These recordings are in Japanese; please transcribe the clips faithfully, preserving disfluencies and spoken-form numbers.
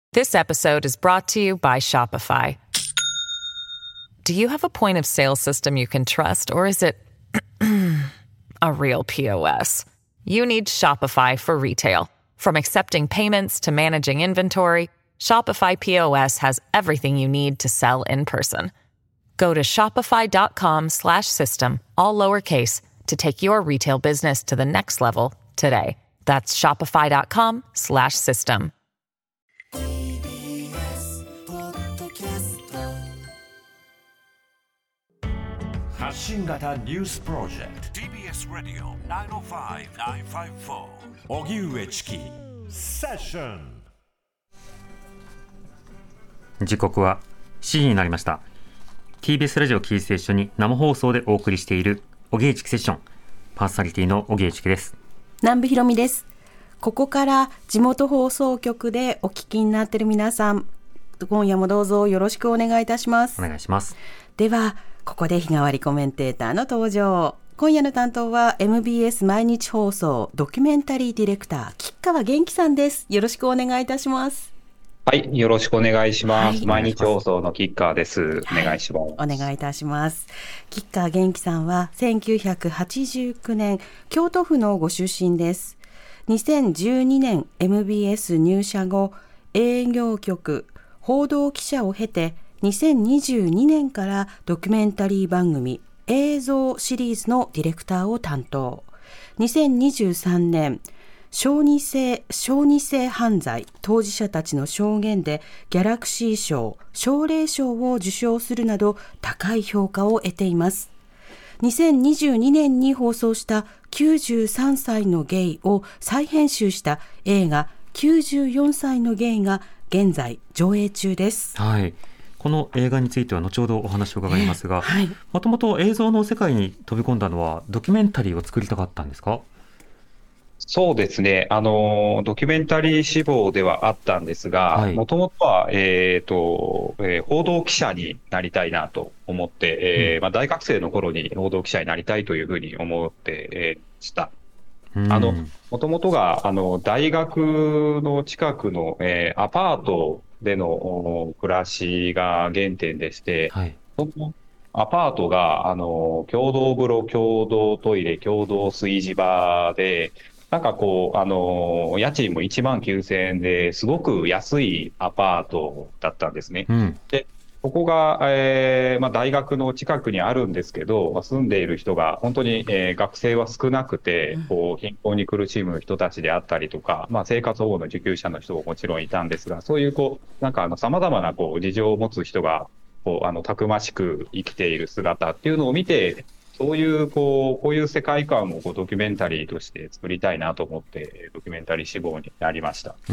This episode is brought to you by Shopify. Do you have a point of sale system you can trust, or is it a real P O S? You need Shopify for retail. From accepting payments to managing inventory, Shopify P O S has everything you need to sell in person. Go to shopify.com slash system, all lowercase, to take your retail business to the next level today. That's shopify.com slash system. 発信型ニュースプロジェクト ティービーエス ラディオ きゅうまるご きゅうごよん 荻上チキセッション。 時刻はしちじになりました。 ティービーエス ラジオキーステーションに生放送でお送りしている荻上チキセッション、パーソナリティの荻上チキです。 南部ひろみです。ここから地元放送局でお聞きになっている皆さん、今夜もどうぞよろしくお願いいたします。 お願いします。 ではここで日替わりコメンテーターの登場。今夜の担当は エムビーエス 毎日放送ドキュメンタリーディレクター吉川元気さんです。よろしくお願いいたします。 はい、よろしくお願いします。 はい、 毎日放送の吉川です。お願いします。 はい、お願いいたします。吉川元気さんはせんきゅうひゃくはちじゅうきゅうねん京都府のご出身です。にせんじゅうにねん エムビーエス 入社後、営業局、報道記者を経てにせんにじゅうにねんからドキュメンタリー番組映像シリーズのディレクターを担当。にせんにじゅうさんねん小児性、小児性犯罪当事者たちの証言でギャラクシー賞、奨励賞を受賞するなど高い評価を得ています。にせんにじゅうにねんに放送したきゅうじゅうさんさいのゲイを再編集した映画きゅうじゅうよんさいのゲイが現在上映中です。 はい、この映画については後ほどお話を伺いますが、 はい、 もともと映像の世界に飛び込んだのはドキュメンタリーを作りたかったんですか？ そうですね。あの、ドキュメンタリー志望ではあったんですが、もともとは、えっと、えー、報道記者になりたいなと思って、えーうんまあ、大学生の頃に報道記者になりたいというふうに思ってました。あの、もともとが、あの、大学の近くの、えー、アパートでの暮らしが原点でして、はい、そのアパートが、あの、共同風呂、共同トイレ、共同炊事場で、なんかこう、あの、家賃もいちまんきゅうせんえんですごく安いアパートだったんですね。うん、で、ここが、えーまあ、大学の近くにあるんですけど、住んでいる人が本当に、えー、学生は少なくて、こう貧困に苦しむ人たちであったりとか、まあ、生活保護の受給者の人ももちろんいたんですが、そういうこう、なんかあの様々なこう事情を持つ人が、こうあのたくましく生きている姿っていうのを見て、そういうこうこういう世界観をこうドキュメンタリーとして作りたいなと思ってドキュメンタリー志望になりました。 うん、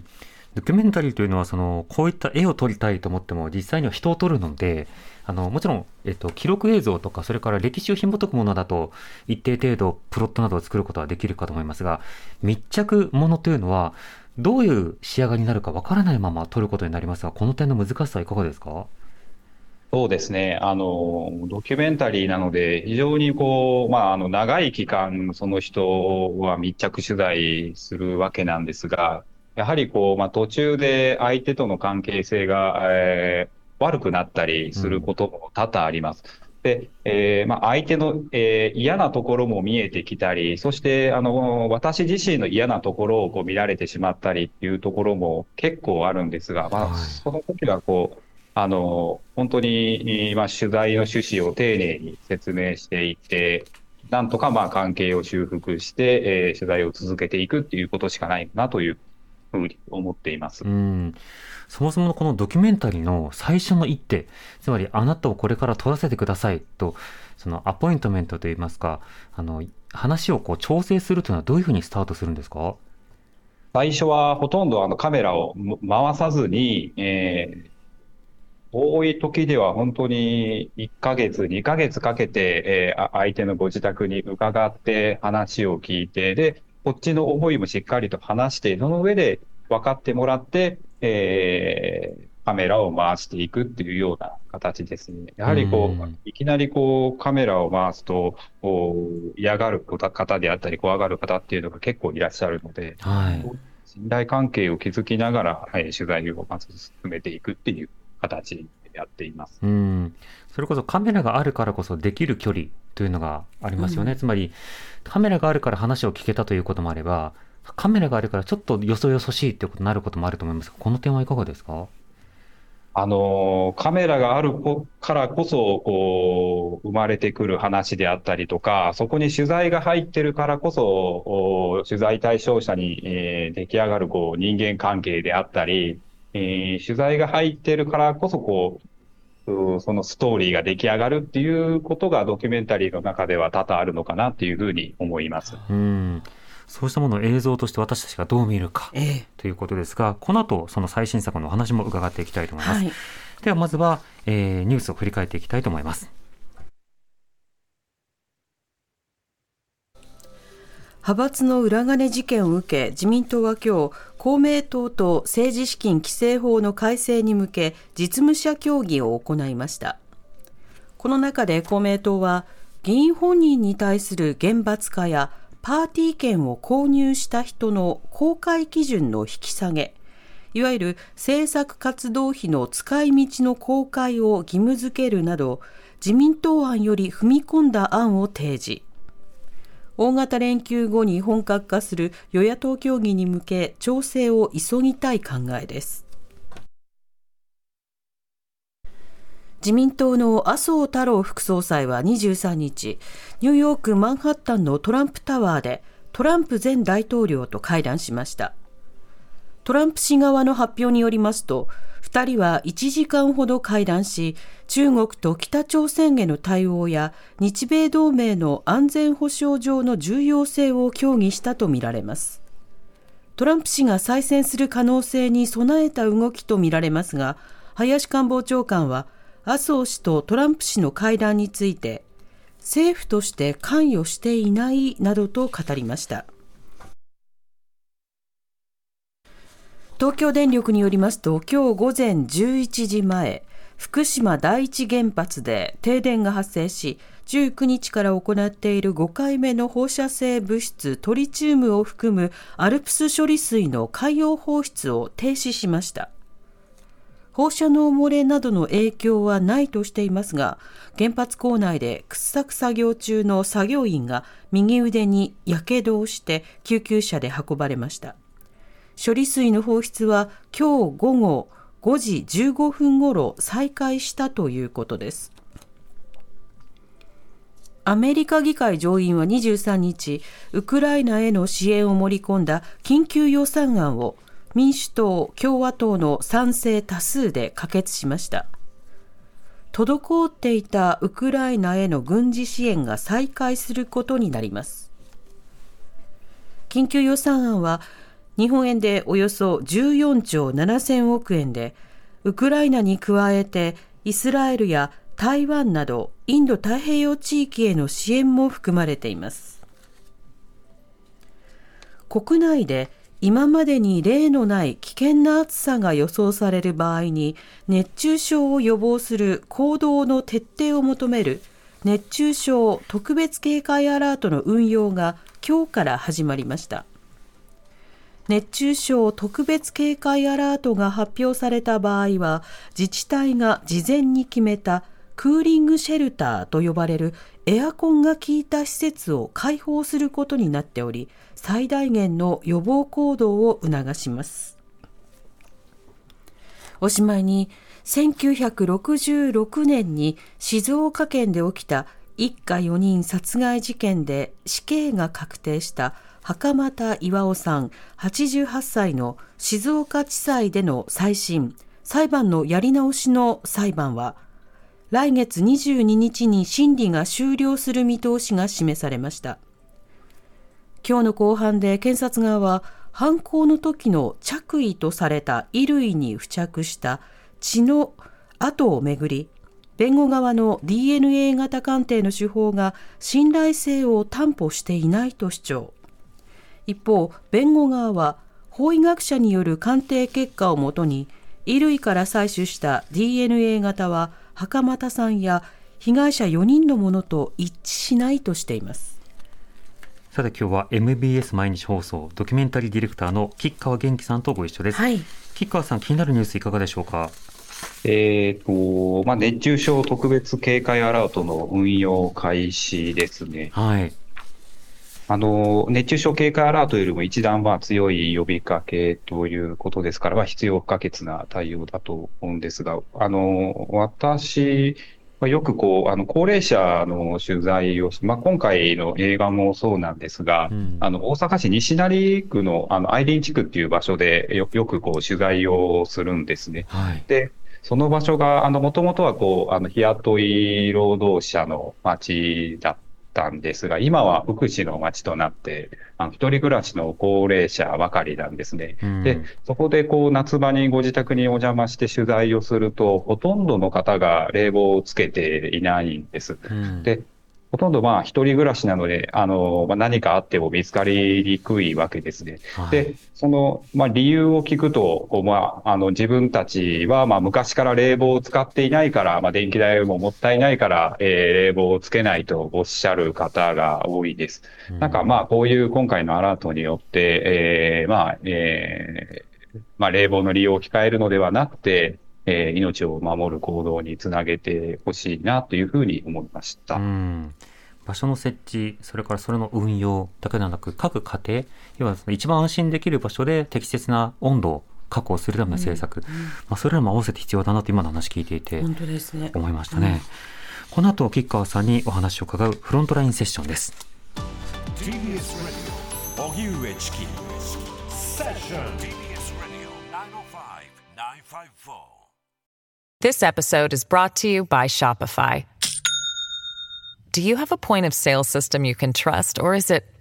ドキュメンタリーというのはそのこういった絵を撮りたいと思っても実際には人を撮るので、あのもちろん、えっと、記録映像とかそれから歴史を紐解くものだと一定程度プロットなどを作ることはできるかと思いますが、密着ものというのはどういう仕上がりになるかわからないまま撮ることになりますが、この点の難しさはいかがですか？ そうですね。あの、ドキュメンタリーなので、非常にこう、まあ、あの、長い期間、その人は密着取材するわけなんですが、やはりこう、まあ、途中で相手との関係性が、えー、悪くなったりすることも多々あります。うん、で、えー、まあ、相手の、えー、嫌なところも見えてきたり、そして、あの、私自身の嫌なところをこう見られてしまったりっていうところも結構あるんですが、まあ、はい、その時はこう、あの、本当に、まあ、取材の趣旨を丁寧に説明していて、なんとかまあ関係を修復して、えー、取材を続けていくっていうことしかないなというふうに思っています。 うん、そもそもこのドキュメンタリーの最初の一手、つまりあなたをこれから撮らせてくださいと、そのアポイントメントといいますか、あの話をこう調整するというのはどういうふうにスタートするんですか？ 最初はほとんどあのカメラを回さずに、えー多い時では本当にいっかげつ、にかげつかけて、えー、相手のご自宅に伺って話を聞いて、で、こっちの思いもしっかりと話して、その上で分かってもらって、えー、カメラを回していくっていうような形ですね。やはりこう、いきなりこうカメラを回すと、嫌がる方であったり、怖がる方っていうのが結構いらっしゃるので、はい、 信頼関係を築きながら、はい、取材をまず進めていくっていう形でやっています。 うん、それこそカメラがあるからこそできる距離というのがありますよね、うん、つまりカメラがあるから話を聞けたということもあれば、カメラがあるからちょっとよそよそしいということになることもあると思いますが、この点はいかがですか？ あの、カメラがあるからこそ、こう、生まれてくる話であったりとか、そこに取材が入ってるからこそ、取材対象者に、えー、出来上がる、こう、人間関係であったり、えー、取材が入ってるからこそ、こう、そのストーリーが出来上がるっていうことがドキュメンタリーの中では多々あるのかなっていうふうに思います。 うん、そうしたものを映像として私たちがどう見るか、ええ、ということですが、この後その最新作のお話も伺っていきたいと思います、はい、ではまずは、えー、ニュースを振り返っていきたいと思います。 派閥の裏金事件を受け、自民党は今日、公明党と政治資金規正法の改正に向け実務者協議を行いました。この中で公明党は、議員本人に対する厳罰化やパーティー券を購入した人の公開基準の引き下げ、いわゆる政策活動費の使い道の公開を義務付けるなど、自民党案より踏み込んだ案を提示。大型連休後に本格化する与野党協議に向け調整を急ぎたい考えです。自民党の麻生太郎副総裁はにじゅうさんにち、ニューヨークマンハッタンのトランプタワーでトランプ前大統領と会談しました。トランプ氏側の発表によりますと、ふたりはいちじかんほど会談し、中国と北朝鮮への対応や日米同盟の安全保障上の重要性を協議したとみられます。トランプ氏が再選する可能性に備えた動きとみられますが、林官房長官は麻生氏とトランプ氏の会談について、政府として関与していないなどと語りました。東京電力によりますと、今日午前じゅういちじまえ、福島第一原発で停電が発生し、じゅうくにちから行っているごかいめの放射性物質トリチウムを含むアルプス処理水の海洋放出を停止しました。放射能漏れなどの影響はないとしていますが、原発構内で掘削作業中の作業員が右腕にやけどをして救急車で運ばれました。処理水の放出は今日午後ごじじゅうごふんごろ再開したということです。アメリカ議会上院はにじゅうさんにち、ウクライナへの支援を盛り込んだ緊急予算案を民主党、共和党の賛成多数で可決しました。滞っていたウクライナへの軍事支援が再開することになります。緊急予算案は日本円でおよそじゅうよんちょうななせんおくえんで、ウクライナに加えてイスラエルや台湾などインド太平洋地域への支援も含まれています。国内で今までに例のない危険な暑さが予想される場合に熱中症を予防する行動の徹底を求める熱中症特別警戒アラートの運用が今日から始まりました。熱中症特別警戒アラートが発表された場合は、自治体が事前に決めたクーリングシェルターと呼ばれるエアコンが効いた施設を開放することになっており、最大限の予防行動を促します。おしまいに、せんきゅうひゃくろくじゅうろくねんに静岡県で起きた一家よにん殺害事件で死刑が確定した袴田巌さんはちじゅうはっさいの静岡地裁での再審、裁判のやり直しの裁判は、来月にじゅうににちに審理が終了する見通しが示されました。今日の公判で検察側は、犯行の時の着衣とされた衣類に付着した血の跡をめぐり、弁護側の ディーエヌエー 型鑑定の手法が信頼性を担保していないと主張。一方、弁護側は法医学者による鑑定結果をもとに、衣類から採取した ディーエヌエー 型は袴田さんや被害者よにんのものと一致しないとしています。 さて今日は エムビーエス 毎日放送ドキュメンタリーディレクターの吉川元気さんとご一緒です、はい、吉川さん、気になるニュースいかがでしょうか。 えーとまあ、熱中症特別警戒アラートの運用開始ですね。 はい、 あの熱中症警戒アラートよりも一段は強い呼びかけということですから、まあ、必要不可欠な対応だと思うんですが、あの私はよくこうあの高齢者の取材を、まあ、今回の映画もそうなんですが、うん、あの大阪市西成区のあのアイリン地区っていう場所でよ、よくこう取材をするんですね。 はい、 でその場所が、あの、もともとはこう、あの、日雇い労働者の町だったんですが、今は福祉の町となって、あの、一人暮らしの高齢者ばかりなんですね。うん、で、そこでこう、夏場にご自宅にお邪魔して取材をすると、ほとんどの方が冷房をつけていないんです。うん、で、ほとんどまあ一人暮らしなので、あの、まあ、何かあっても見つかりにくいわけですね。はい、で、その、まあ理由を聞くと、まあ、あの自分たちはまあ昔から冷房を使っていないから、まあ電気代ももったいないから、えー、冷房をつけないとおっしゃる方が多いです。うん、なんかまあこういう今回のアラートによって、えー、まあ、えー、まあ冷房の利用を控えるのではなくて、えー、命を守る行動につなげてほしいなというふうに思いました。 うん、場所の設置、それからそれの運用だけではなく、各家庭、要はその一番安心できる場所で適切な温度を確保するための政策、うんうん、まあ、それらも合わせて必要だなと今の話聞いていて本当ですね、 思いましたね。うん、この後吉川さんにお話を伺うフロントラインセッションです。 ティービーエス ラジオ荻上チキセッション ティービーエス ラジオ ナインオーファイブ ナインファイブフォー。 This episode is brought to you by Shopify. Do you have a point of sale system you can trust, or is it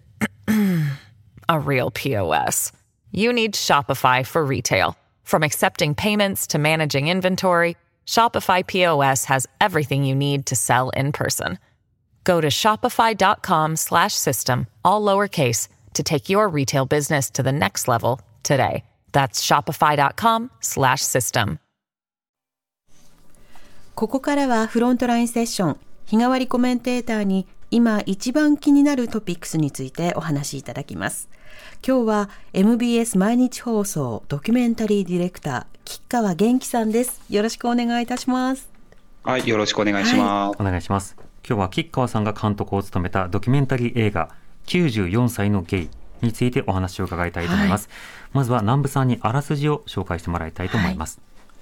a real P O S? You need Shopify for retail. From accepting payments to managing inventory, Shopify P O S has everything you need to sell in person. Go to shopify.com slash system, all lowercase, to take your retail business to the next level today. That's shopify.com slash system. ここからはフロントラインセッション。日替わりコメンテーターに今一番気になるトピックスについてお話しいただきます。今日は エムビーエス 毎日放送ドキュメンタリーディレクター吉川元気さんです。よろしくお願いいたします。 はい、よろしくお願いします。 はい、お願いします。今日は吉川さんが監督を務めたドキュメンタリー映画きゅうじゅうよんさいのゲイについてお話を伺いたいと思います。はい、まずは南部さんにあらすじを紹介してもらいたいと思います。はい、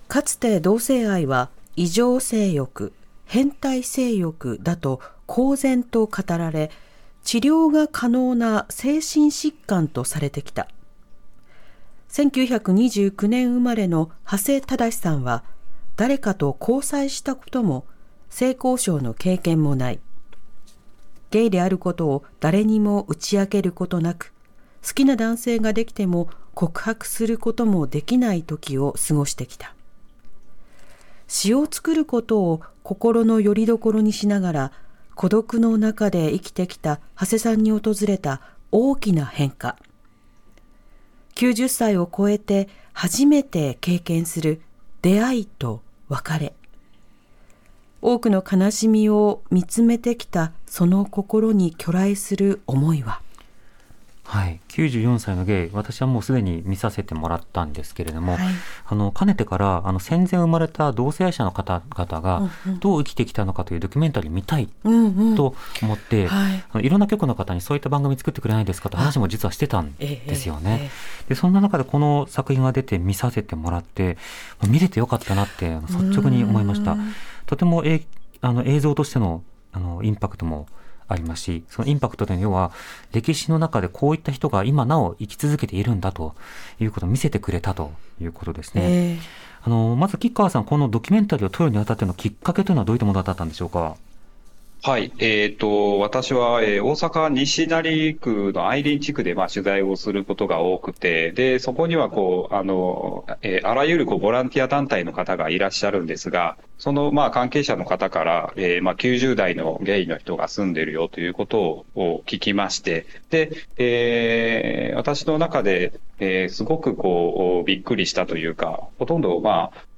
かつて同性愛は異常性欲、変態性欲だと公然と語られ、治療が可能な精神疾患とされてきた。せんきゅうひゃくにじゅうきゅうねん生まれの長谷忠さんは、誰かと交際したことも性交渉の経験もない。ゲイであることを誰にも打ち明けることなく、好きな男性ができても告白することもできない時を過ごしてきた。詩を作ることを心の拠り所にしながら、孤独の中で生きてきた長谷さんに訪れた大きな変化。きゅうじゅっさいを超えて初めて経験する出会いと別れ。多くの悲しみを見つめてきたその心に去来する思いは。 はい、きゅうじゅうよんさいのゲイ、私はもうすでに見させてもらったんですけれども、はい、あのかねてからあの戦前生まれた同性愛者の方々がどう生きてきたのかというドキュメンタリー見たいと思って、うんうん、はい、あのいろんな局の方にそういった番組作ってくれないですかと話も実はしてたんですよね。えええ、でそんな中でこの作品が出て見させてもらって見れてよかったなって率直に思いました。とてもえあの映像としての、あのインパクトもありますし、そのインパクトというのは歴史の中でこういった人が今なお生き続けているんだということを見せてくれたということですね。えー、あのまず吉川さん、このドキュメンタリーを撮るにあたってのきっかけというのはどういったものだったんでしょうか。 はい、えっと、私は、えー、大阪西成区のアイリン地区で、まあ、取材をすることが多くて、で、そこには、こう、あの、えー、あらゆる、こう、ボランティア団体の方がいらっしゃるんですが、その、まあ、関係者の方から、えー、まあ、きゅうじゅうだいのゲイの人が住んでるよということを聞きまして、で、えー、私の中で、えー、すごく、こう、びっくりしたというか、ほとんど、まあ、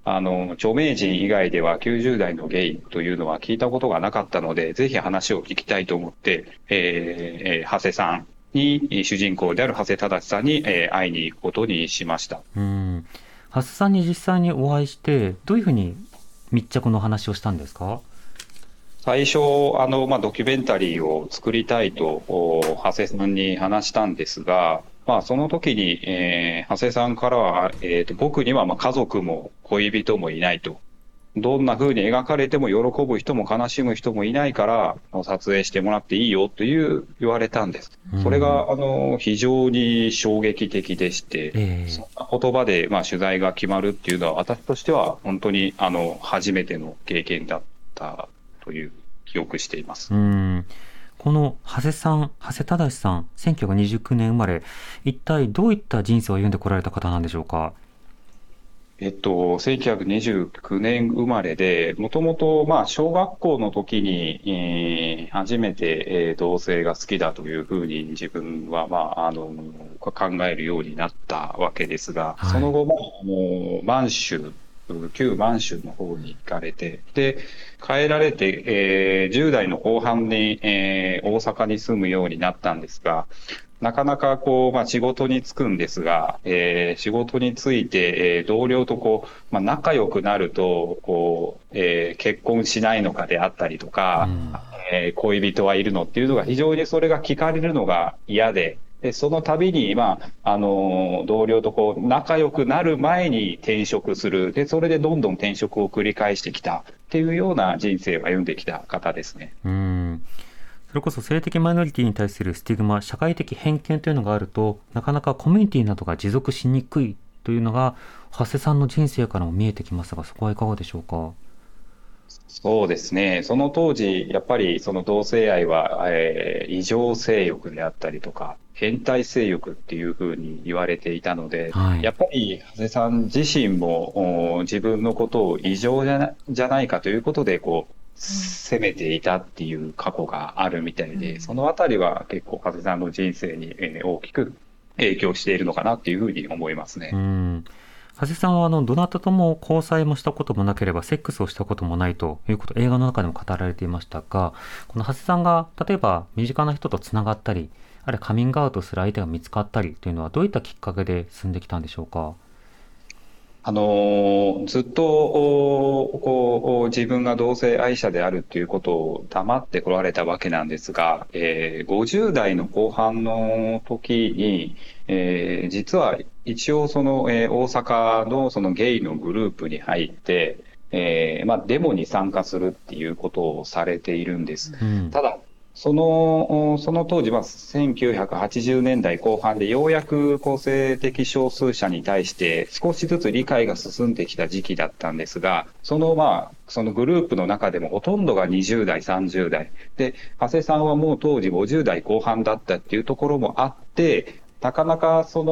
あの、著名人以外ではきゅうじゅう代のゲイというのは聞いたことがなかったので、ぜひ話を聞きたいと思って、えー、長谷さんに、主人公である長谷忠さんに、えー、会いに行くことにしました。 うん。長谷さんに実際にお会いして、どういうふうに密着の話をしたんですか？ 最初、あの、まあ、ドキュメンタリーを作りたいと、長谷さんに話したんですが、まあ、その時に、えー、長谷さんからは、えーと、僕にはまあ家族も恋人もいないと。どんな風に描かれても喜ぶ人も悲しむ人もいないから、撮影してもらっていいよという言われたんです。それが、あの、非常に衝撃的でして、えー、そんな言葉で、まあ、取材が決まるっていうのは、私としては本当に、あの、初めての経験だったという記憶しています。 うん、この長谷さん、長谷忠さん、せんきゅうひゃくにじゅうきゅうねん生まれ、一体どういった人生を歩んでこられた方なんでしょうか？ えっと、せんきゅうひゃくにじゅうきゅうねん生まれで、もともと、まあ、小学校の時に、えー、初めて、えー、同性が好きだというふうに自分は、まあ、あの、考えるようになったわけですが、はい、その後も、もう、満州、旧満州の方に行かれて、で、帰られて、えー、じゅう代の後半に、えー、大阪に住むようになったんですが、なかなかこう、まあ仕事に就くんですが、えー、仕事に就いて、えー、同僚とこう、まあ仲良くなると、こう、えー、結婚しないのかであったりとか、うん、えー、恋人はいるのっていうのが非常にそれが聞かれるのが嫌で、で、その度に、まあ、あの、同僚とこう、仲良くなる前に転職する。で、それでどんどん転職を繰り返してきたっていうような人生を歩んできた方ですね。 うん。それこそ性的マイノリティに対するスティグマ、社会的偏見というのがあると、なかなかコミュニティなどが持続しにくいというのが、長谷さんの人生からも見えてきますが、そこはいかがでしょうか？ そうですね。その当時、やっぱりその同性愛は、えー、異常性欲であったりとか、変態性欲っていうふうに言われていたので、はい、やっぱり長谷さん自身も自分のことを異常じゃな、じゃないかということで、こう、責めていたっていう過去があるみたいで、うん、そのあたりは結構長谷さんの人生に大きく影響しているのかなっていうふうに思いますね。 うん、長谷さんはあのどなたとも交際もしたこともなければセックスをしたこともないということ、映画の中でも語られていましたが、この長谷さんが例えば身近な人とつながったり、あるいはカミングアウトする相手が見つかったりというのはどういったきっかけで進んできたんでしょうか？ あのー、ずっとこう自分が同性愛者であるということを黙ってこられたわけなんですが、えー、ごじゅう代の後半の時に、えー、実は一応その、えー、大阪のそのゲイのグループに入って、えーまあ、デモに参加するっていうことをされているんです。うん、ただその、その当時はせんきゅうひゃくはちじゅうねんだいこう半でようやく個性的少数者に対して少しずつ理解が進んできた時期だったんですが、そのまあ、そのグループの中でもほとんどがにじゅう代、さんじゅう代。で、長谷さんはもう当時ごじゅう代後半だったっていうところもあって、なかなかそ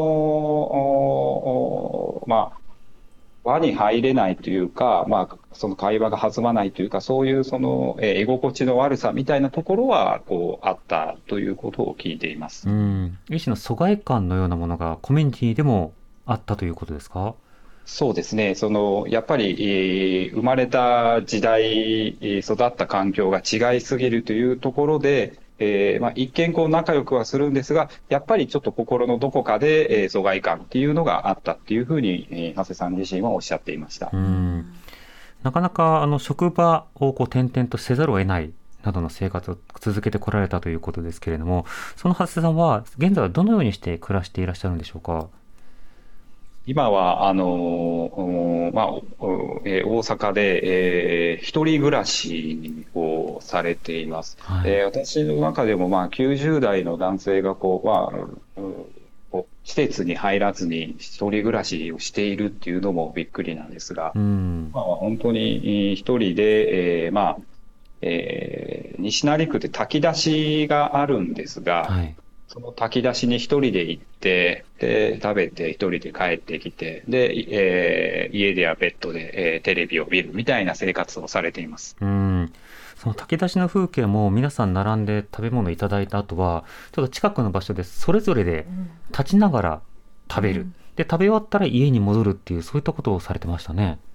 の、まあ、輪に入れないというか、まあ、その会話が弾まないというか、そういうその、えー、居心地の悪さみたいなところは、こう、あったということを聞いています。 うん。一種の疎外感のようなものがコミュニティでもあったということですか？ そうですね。その、やっぱり、えー、生まれた時代、育った環境が違いすぎるというところで、えーまあ、一見こう仲良くはするんですが、やっぱりちょっと心のどこかで、えー、疎外感っていうのがあったっていうふうに、えー、長谷さん自身はおっしゃっていました。 うん、なかなかあの職場をこう転々とせざるを得ないなどの生活を続けてこられたということですけれども、その長谷さんは現在はどのようにして暮らしていらっしゃるんでしょうか？ 今は、あの、まあ、えー、大阪で、えー、一人暮らしをされています。はい、えー、私の中でも、まあ、きゅうじゅう代の男性が、こう、まあ、こう施設に入らずに一人暮らしをしているっていうのもびっくりなんですが、うん、まあ、本当に一人で、えー、まあ、えー、西成区って炊き出しがあるんですが、はい、その炊き出しに一人で行って、で、食べて一人で帰ってきて、で、えー、家ではベッドで、えー、テレビを見るみたいな生活をされています。 うん。その炊き出しの風景も皆さん並んで食べ物いただいた後は、ちょっと近くの場所でそれぞれで立ちながら食べる。うん、で、食べ終わったら家に戻るっていう、そういったことをされてましたね。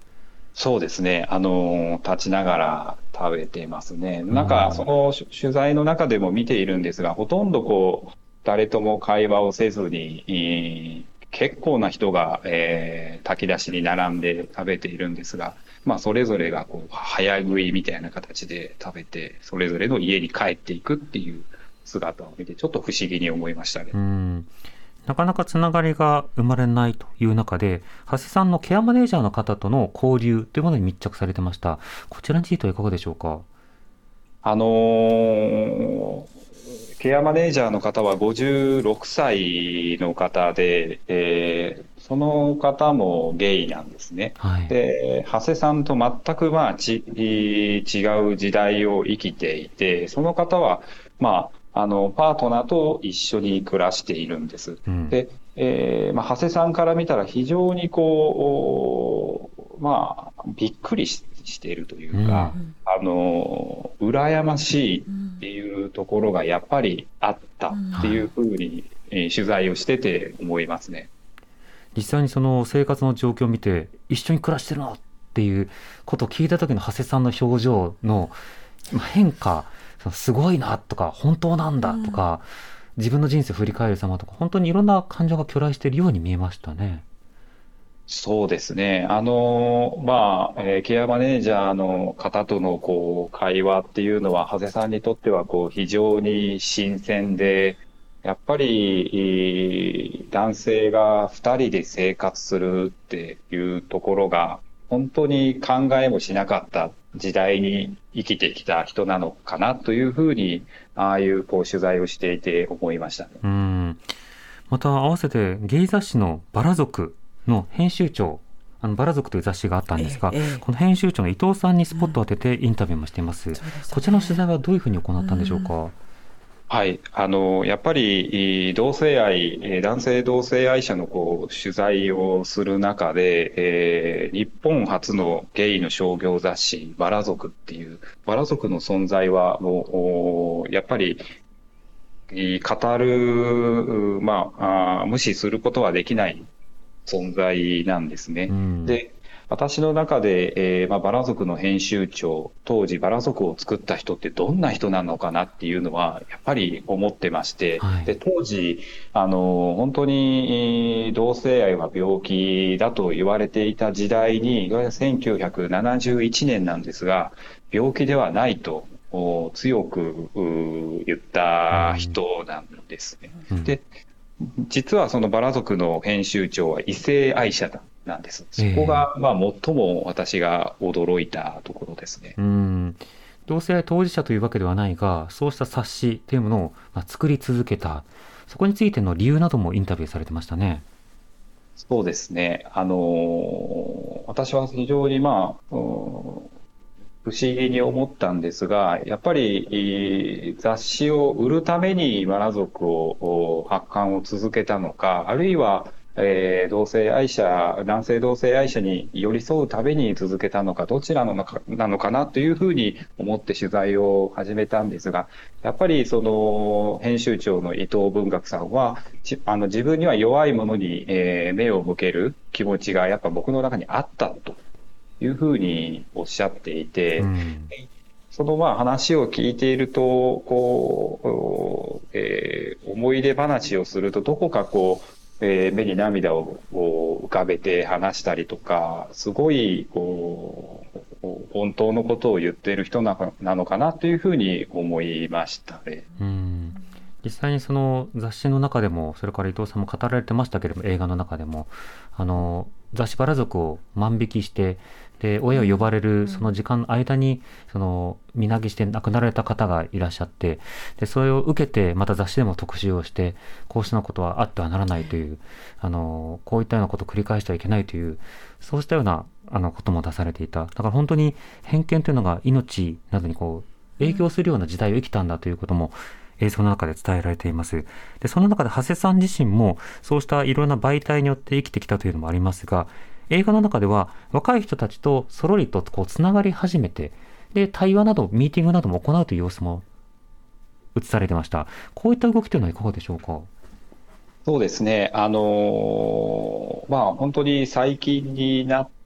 そうですね。あの、立ちながら食べてますね。なんか、その取材の中でも見ているんですが、ほとんどこう、誰とも会話をせずに、えー結構な人が、えー炊き出しに並んで食べているんですが、まあ、それぞれがこう、早食いみたいな形で食べて、それぞれの家に帰っていくっていう姿を見て、ちょっと不思議に思いましたね。 うん、なかなかつながりが生まれないという中で、長谷さんのケアマネージャーの方との交流というものに密着されてました。こちらについてはいかがでしょうか。 あのーケアマネージャーの方はごじゅうろくさいの方で、えーその方もゲイなんですね。 はい。 で、長谷さんと全くまあち違う時代を生きていて、その方は、まあ、あの、パートナーと一緒に暮らしているんです。 うん。 で、えーまあ、長谷さんから見たら非常にこう、まあ、びっくりし、しているというか、 うんあの、羨ましいっていうところがやっぱりあったっていうふうに、えー取材をしてて思いますね。 実際にその生活の状況を見て、一緒に暮らしてるのっていうことを聞いた時の長谷さんの表情のまあ変化、そのすごいなとか、本当なんだとか、自分の人生を振り返る様とか、本当にいろんな感情が去来しているように見えましたね。 そうですね。あの、まあ、えーケアマネージャーの方とのこう会話っていうのは、長谷さんにとってはこう非常に新鮮で、やっぱり、えー男性が二人で生活するっていうところが、本当に考えもしなかった時代に生きてきた人なのかなというふうに、ああいうこう取材をしていて思いましたね。 うん。また合わせてゲイ雑誌のバラ族の編集長、あのバラ族という雑誌があったんですが、 ええええこの編集長の伊藤さんにスポットを当ててインタビューもしています。 そうですよねこちらの取材はどういうふうに行ったんでしょうか。 はい。あの、やっぱり、い同性愛、えー男性同性愛者のこう、取材をする中で、えー日本初のゲイの商業雑誌、バラ族っていう、バラ族の存在は、もう、おやっぱり、い語る、まあ、あー無視することはできない存在なんですね。 うん。 で、私の中で、えーまあ、バラ族の編集長、当時バラ族を作った人ってどんな人なのかなっていうのは、やっぱり思ってまして、 はい。 で、当時、あの、本当にえー同性愛は病気だと言われていた時代に、いわゆるせんきゅうひゃくななじゅういちねんなんですが、病気ではないと、お強くうー言った人なんですね。 うん。 で、実はそのバラ族の編集長は異性愛者なんです。そこが、まあ、最も私が驚いたところですね。 うん。同性愛当事者というわけではないが、そうした冊子というものを、まあ、作り続けた、そこについての理由などもインタビューされてましたね。 そうですね。あのー私は非常にまあ、うん不思議に思ったんですが、やっぱりえー雑誌を売るためにバラ族をお発刊を続けたのか、あるいは、えー同性愛者、男性同性愛者に寄り添うために続けたのか、どちらなのか、なのかなというふうに思って取材を始めたんですが、やっぱりその編集長の伊藤文学さんは、じあの自分には弱いものに、えー目を向ける気持ちがやっぱ僕の中にあったと。いうふうにおっしゃっていて、 うん。 そのまあ話を聞いていると、こう、えー思い出話をすると、どこかこう、えー目に涙をこう浮かべて話したりとか、すごい、こう、本当のことを言っている人なのかなのかなというふうに思いましたね。 うん。実際にその雑誌の中でも、それから伊藤さんも語られてましたけれども、映画の中でも、あの、雑誌バラ族を万引きして、で、親を呼ばれるその時間の間に、その、身投げして亡くなられた方がいらっしゃって、で、それを受けて、また雑誌でも特集をして、こうしたことはあってはならないという、あの、こういったようなことを繰り返してはいけないという、そうしたような、あの、ことも出されていた。だから本当に偏見というのが命などにこう、影響するような時代を生きたんだということも、映像の中で伝えられています。で、その中で長谷さん自身もそうしたいろんな媒体によって生きてきたというのもありますが、映画の中では若い人たちとそろりとこうつながり始めて、で、対話など、ミーティングなども行うという様子も映されてました。こういった動きというのはいかがでしょうか。 そうですね。あのーまあ本当に最近になっ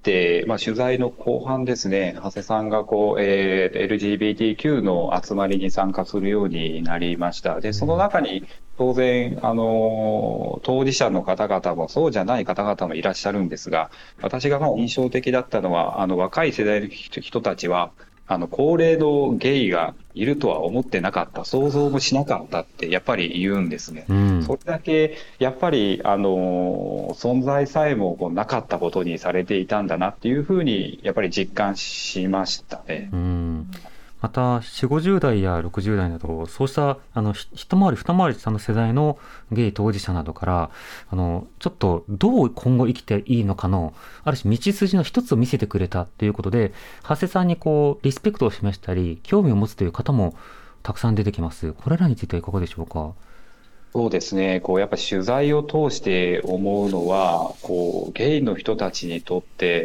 て、まあ、取材の後半ですね、長谷さんがこう、えー、エルジービーティーキュー の集まりに参加するようになりました。で、その中に当然、あの、当事者の方々もそうじゃない方々もいらっしゃるんですが、私がまあ印象的だったのは、あの、若い世代の人たちは、あの、高齢のゲイがいるとは思ってなかった、想像もしなかったってやっぱり言うんですね。うん、それだけ、やっぱり、あの、存在さえもこうなかったことにされていたんだなっていうふうに、やっぱり実感しましたね。うん、 また、よんじゅう、ごじゅう代やろくじゅう代など、そうしたあの一回り二回り下の世代のゲイ当事者などから、あのちょっとどう今後生きていいのかのある種道筋の一つを見せてくれたということで、長谷さんにこうリスペクトを示したり興味を持つという方もたくさん出てきます。これらについてはいかがでしょうか。 そうですね。こう、やっぱ取材を通して思うのは、こう、ゲイの人たちにとって、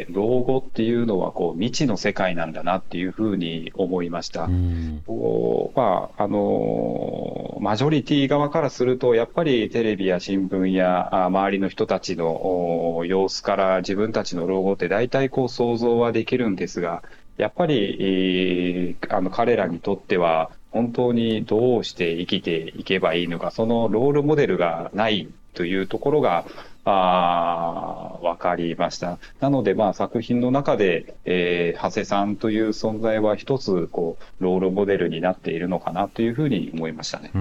老後っていうのは、こう、未知の世界なんだなっていうふうに思いました。うん、こう、まあ、あの、マジョリティ側からすると、やっぱりテレビや新聞や、周りの人たちの様子から自分たちの老後って大体こう想像はできるんですが、やっぱり、えー、あの、彼らにとっては、本当にどうして生きていけばいいのか、そのロールモデルがないというところが、あ分かりました。なので、まあ、作品の中で、えー、長谷さんという存在は一つ、こう、ロールモデルになっているのかなというふうに思いましたね。 うん。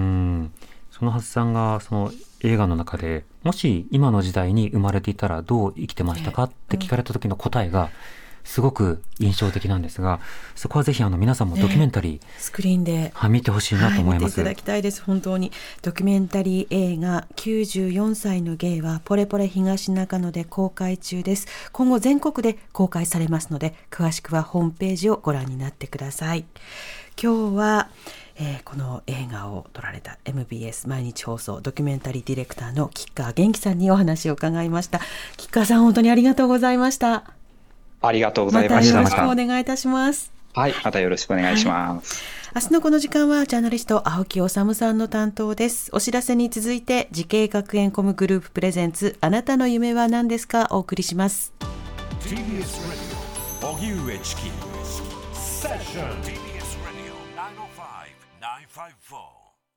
その長谷さんが、その映画の中で、もし今の時代に生まれていたらどう生きてましたかって聞かれた時の答えが、すごく印象的なんですが、そこはぜひあの皆さんもドキュメンタリー、ね、 スクリーンで、 はい、見てほしいなと思います。はい、見ていただきたいです。本当にドキュメンタリー映画きゅうじゅうよんさいのゲイはポレポレ東中野で公開中です。今後全国で公開されますので、詳しくはホームページをご覧になってください。今日はえー、この映画を撮られた エムビーエス 毎日放送ドキュメンタリーディレクターの吉川元気さんにお話を伺いました。吉川さん、本当にありがとうございました。 ありがとうございました。 またよろしくお願いいたします。 はい、またよろしくお願いします。 はい、明日のこの時間はジャーナリスト青木治さんの担当です。お知らせに続いて慈恵学園コムグループプレゼンツあなたの夢は何ですかお送りします。 ティービーエス ラジオ荻上チキセッション ティービーエス ラジオきゅうまるご きゅうごよん。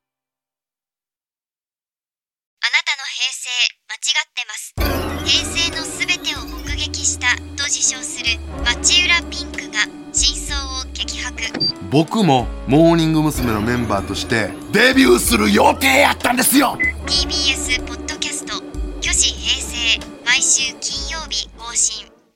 あなたの平成間違ってます。平成のすべてを目撃したと自称する町浦ピンクが真相を激白。 僕もモーニング娘。のメンバーとしてデビューする予定やったんですよ。 ティービーエス ポッドキャスト虚子平成毎週金曜日更新。